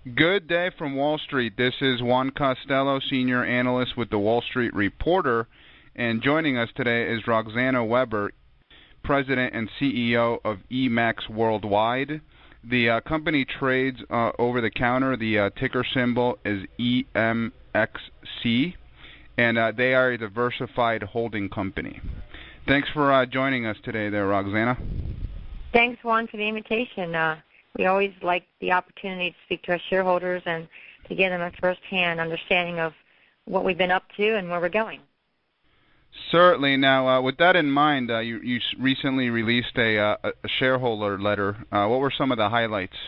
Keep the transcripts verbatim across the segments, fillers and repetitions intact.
Good day from Wall Street. This is Juan Costello, Senior Analyst with the Wall Street Reporter, and joining us today is Roxana Weber, President and C E O of Emax Worldwide. The uh, company trades uh, over the counter. The uh, ticker symbol is E M X C, and uh, they are a diversified holding company. Thanks for uh, joining us today there, Roxana. Thanks, Juan, for the invitation. Uh, we always like the opportunity to speak to our shareholders and to give them a first-hand understanding of what we've been up to and where we're going. Certainly. Now, uh, with that in mind, uh, you, you recently released a, uh, a shareholder letter. Uh, what were some of the highlights?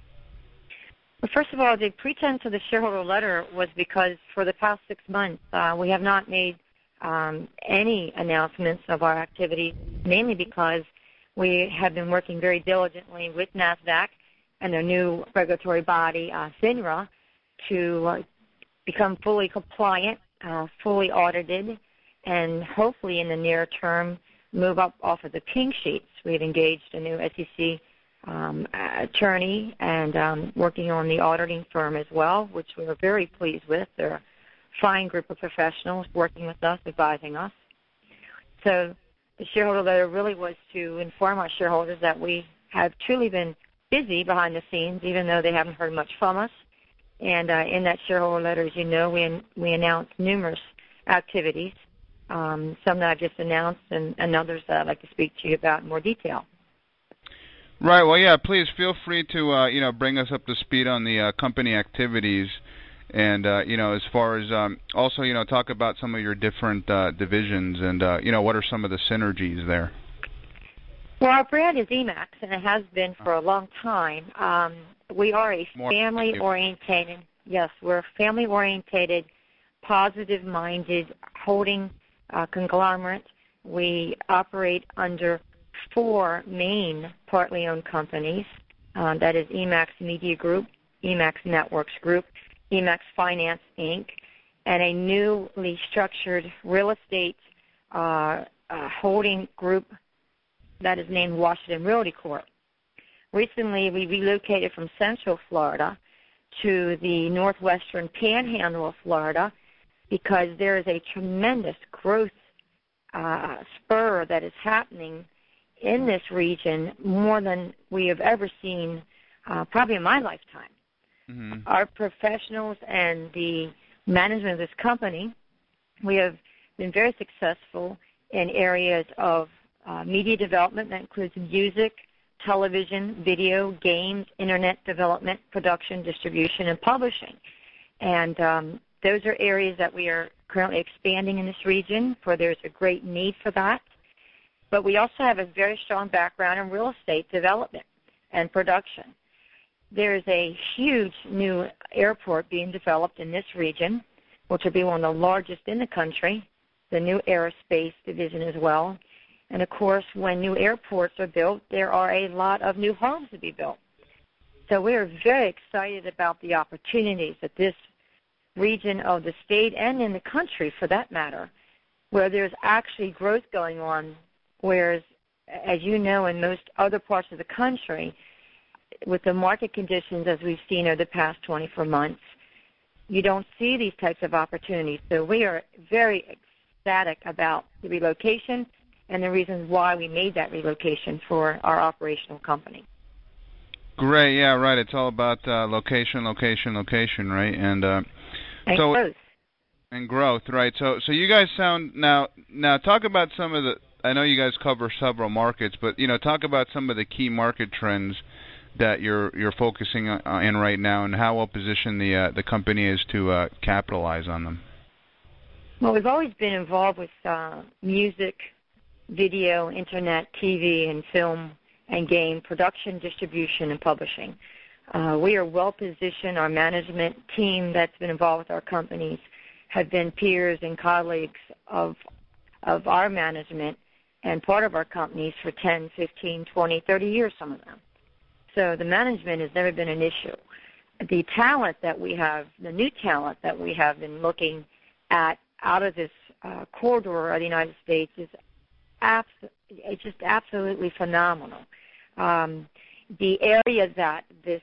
Well, first of all, the pretense of the shareholder letter was because for the past six months, uh, we have not made um, any announcements of our activities, mainly because we have been working very diligently with NASDAQ and their new regulatory body, uh, FINRA, to uh, become fully compliant, uh, fully audited, and hopefully in the near term move up off of the pink sheets. We've engaged a new S E C um, attorney and um, working on the auditing firm as well, which we are very pleased with. They're a fine group of professionals working with us, advising us. So the shareholder letter really was to inform our shareholders that we have truly been busy behind the scenes, even though they haven't heard much from us. And uh, in that shareholder letter, as you know, we, we announced numerous activities, um, some that I've just announced and, and others that I'd like to speak to you about in more detail. Right. Well, yeah, please feel free to, uh, you know, bring us up to speed on the uh, company activities. And, uh, you know, as far as um, also, you know, talk about some of your different uh, divisions and, uh, you know, what are some of the synergies there? Well, our brand is Emax, and it has been for a long time. Um, we are a family-orientated, yes, we're a family-orientated, positive-minded holding uh, conglomerate. We operate under four main partly owned companies. Uh, that is Emax Media Group, Emax Networks Group, Emax Finance, Incorporated, and a newly structured real estate uh, uh, holding group that is named Washington Realty Corp. Recently, we relocated from Central Florida to the northwestern panhandle of Florida because there is a tremendous growth uh, spur that is happening in this region more than we have ever seen uh, probably in my lifetime. Mm-hmm. Our professionals and the management of this company, we have been very successful in areas of uh, media development that includes music, television, video, games, internet development, production, distribution, and publishing. And um, those are areas that we are currently expanding in this region, for there's a great need for that. But we also have a very strong background in real estate development and production. There's a huge new airport being developed in this region, which will be one of the largest in the country, the new aerospace division as well. And, of course, when new airports are built, there are a lot of new homes to be built. So we are very excited about the opportunities that this region of the state and in the country, for that matter, where there's actually growth going on, whereas, as you know, in most other parts of the country, with the market conditions as we've seen over the past twenty-four months, you don't see these types of opportunities. So we are very ecstatic about the relocation and the reasons why we made that relocation for our operational company. Great, yeah, right. It's all about uh, location, location, location, right? And uh, and so growth. And growth, right? So, so you guys sound now. Now, talk about some of the. I know you guys cover several markets, but you know, talk about some of the key market trends that you're you're focusing on, in right now, and how well positioned the uh, the company is to uh, capitalize on them. Well, we've always been involved with uh, music, video, internet, T V, and film and game production, distribution, and publishing. Uh, we are well positioned. Our management team that's been involved with our companies have been peers and colleagues of of our management and part of our companies for ten, fifteen, twenty, thirty years, some of them. So the management has never been an issue. The talent that we have, the new talent that we have been looking at out of this uh, corridor of the United States is abs- it's just absolutely phenomenal. Um, the area that this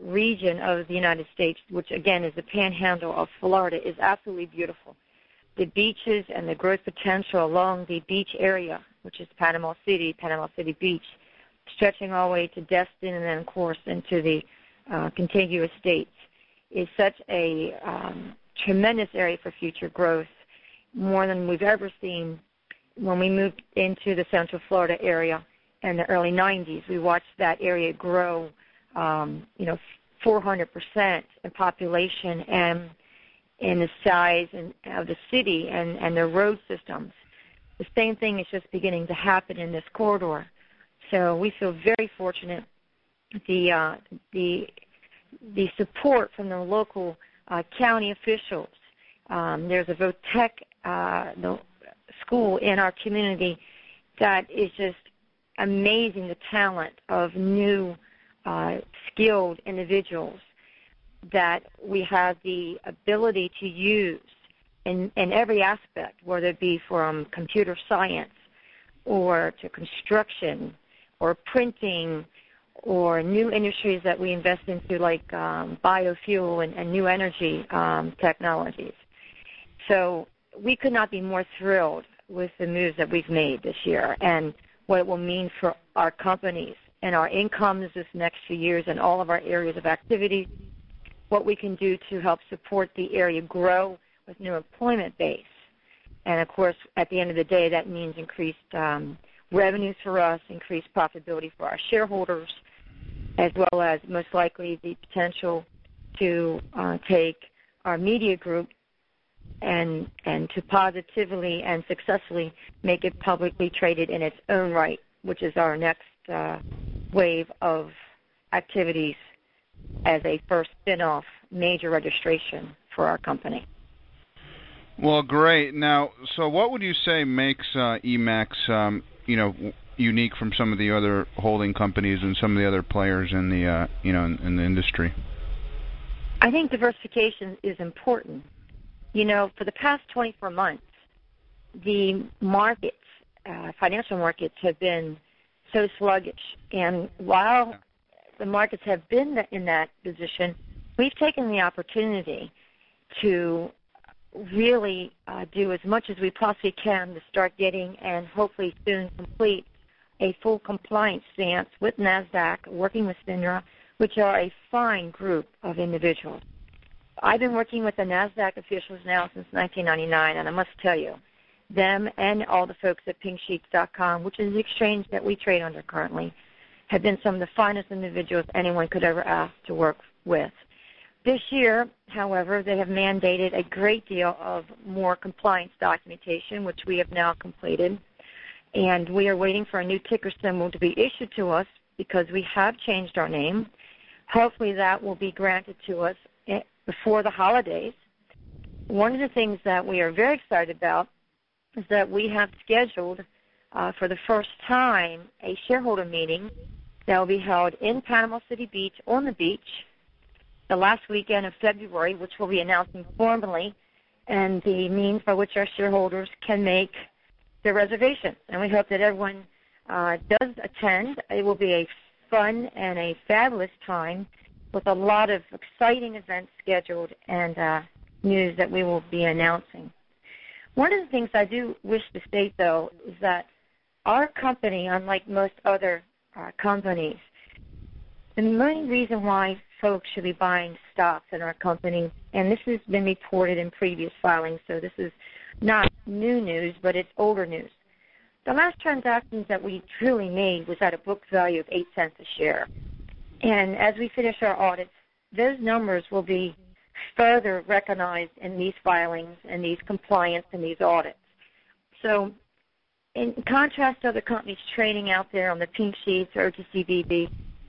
region of the United States, which again is the panhandle of Florida, is absolutely beautiful. The beaches and the growth potential along the beach area, which is Panama City, Panama City Beach, stretching all the way to Destin and then, of course, into the uh, contiguous states, is such a um, tremendous area for future growth, more than we've ever seen. When we moved into the Central Florida area in the early nineties, we watched that area grow, um, you know, four hundred percent in population and in the size and, of the city and, and the road systems. The same thing is just beginning to happen in this corridor. So we feel very fortunate. The uh, the the support from the local uh, county officials. Um, there's a Votech uh, the school in our community that is just amazing, the talent of new uh, skilled individuals that we have the ability to use in, in every aspect, whether it be from computer science or to construction or printing or new industries that we invest into like um, biofuel and, and new energy um, technologies. So we could not be more thrilled with the moves that we've made this year and what it will mean for our companies and our incomes this next few years and all of our areas of activity, what we can do to help support the area grow with new employment base. And, of course, at the end of the day, that means increased um, revenues for us, increased profitability for our shareholders, as well as most likely the potential to uh, take our media group and and to positively and successfully make it publicly traded in its own right, which is our next uh, wave of activities as a first spin-off major registration for our company. Well, great. Now, so what would you say makes uh, E MAX, um, you know, unique from some of the other holding companies and some of the other players in the, uh, you know, in, in the industry? I think diversification is important. You know, for the past twenty-four months, the markets, uh, financial markets, have been so sluggish. And while the markets have been in that position, we've taken the opportunity to really uh, do as much as we possibly can to start getting and hopefully soon complete a full compliance stance with NASDAQ, working with FINRA, which are a fine group of individuals. I've been working with the NASDAQ officials now since nineteen ninety-nine, and I must tell you, them and all the folks at pink sheets dot com, which is the exchange that we trade under currently, have been some of the finest individuals anyone could ever ask to work with. This year, however, they have mandated a great deal of more compliance documentation, which we have now completed, and we are waiting for a new ticker symbol to be issued to us because we have changed our name. Hopefully that will be granted to us before the holidays. One of the things that we are very excited about is that we have scheduled uh, for the first time a shareholder meeting that will be held in Panama City Beach on the beach the last weekend of February, which we'll be announcing formally, and the means by which our shareholders can make their reservations. And we hope that everyone uh, does attend. It will be a fun and a fabulous time with a lot of exciting events scheduled and uh, news that we will be announcing. One of the things I do wish to state, though, is that our company, unlike most other uh, companies, the main reason why folks should be buying stocks in our company, and this has been reported in previous filings, so this is not new news, but it's older news. The last transactions that we truly made was at a book value of eight cents a share. And as we finish our audits, those numbers will be further recognized in these filings and these compliance and these audits. So in contrast to other companies trading out there on the pink sheets or O T C B B,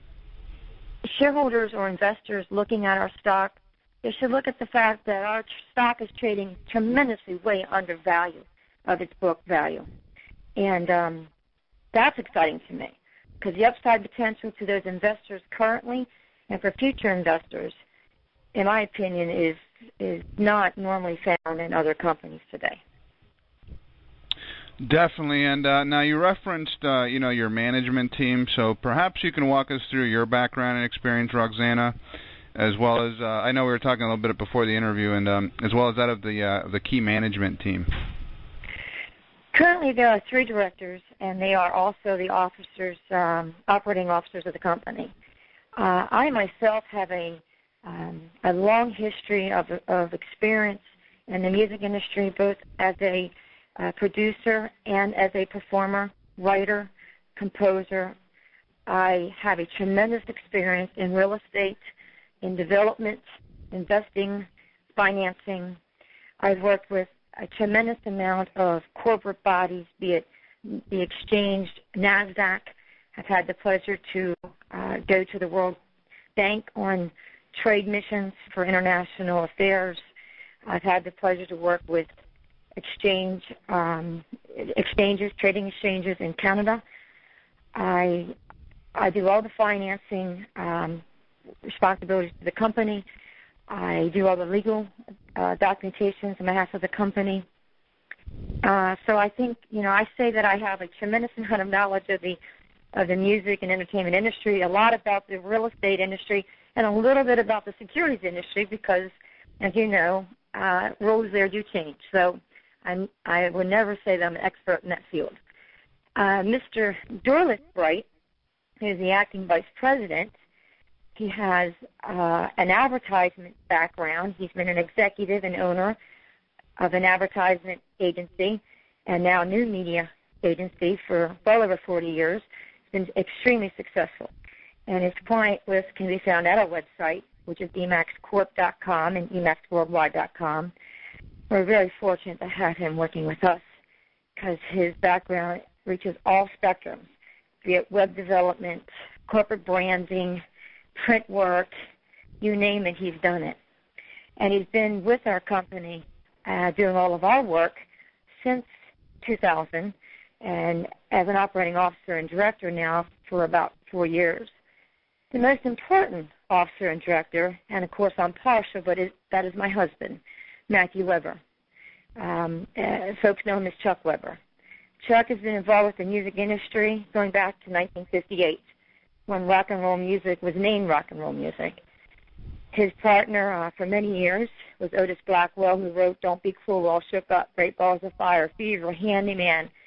shareholders or investors looking at our stock, they should look at the fact that our stock is trading tremendously way under value of its book value. And um, that's exciting to me, because the upside potential to those investors currently and for future investors, in my opinion, is is not normally found in other companies today. Definitely, and uh, now you referenced, uh, you know, your management team, so perhaps you can walk us through your background and experience, Roxana, as well as, uh, I know we were talking a little bit before the interview, and um, as well as that of the uh, the key management team. Currently, there are three directors, and they are also the officers, um, operating officers of the company. Uh, I myself have a um, a long history of of experience in the music industry, both as a uh, producer and as a performer, writer, composer. I have a tremendous experience in real estate, in development, investing, financing. I've worked with a tremendous amount of corporate bodies, be it the exchange, NASDAQ. I've had the pleasure to uh, go to the World Bank on trade missions for international affairs. I've had the pleasure to work with exchange um, exchanges, trading exchanges in Canada. I I do all the financing um, responsibilities for the company. I do all the legal uh, documentations on behalf of the company. Uh, so I think, you know, I say that I have a tremendous amount of knowledge of the of the music and entertainment industry, a lot about the real estate industry, and a little bit about the securities industry because, as you know, uh, rules there do change. So I'm, I would never say that I'm an expert in that field. Uh, Mister Dorlis Bright, who is the acting vice president, he has uh, an advertisement background. He's been an executive and owner of an advertisement agency and now new media agency for well over forty years. He's been extremely successful. And his client list can be found at our website, which is e max corp dot com and e max worldwide dot com. We're very fortunate to have him working with us because his background reaches all spectrums, be it web development, corporate branding, print work, you name it, he's done it. And he's been with our company uh, doing all of our work since two thousand, and as an operating officer and director now for about four years. The most important officer and director, and of course I'm partial, but it, that is my husband, Matthew Weber. Um, uh, folks know him as Chuck Weber. Chuck has been involved with the music industry going back to nineteen fifty-eight, when rock and roll music was named rock and roll music. His partner uh, for many years was Otis Blackwell, who wrote Don't Be Cruel, All Shook Up, Great Balls of Fire, Fever, Handyman,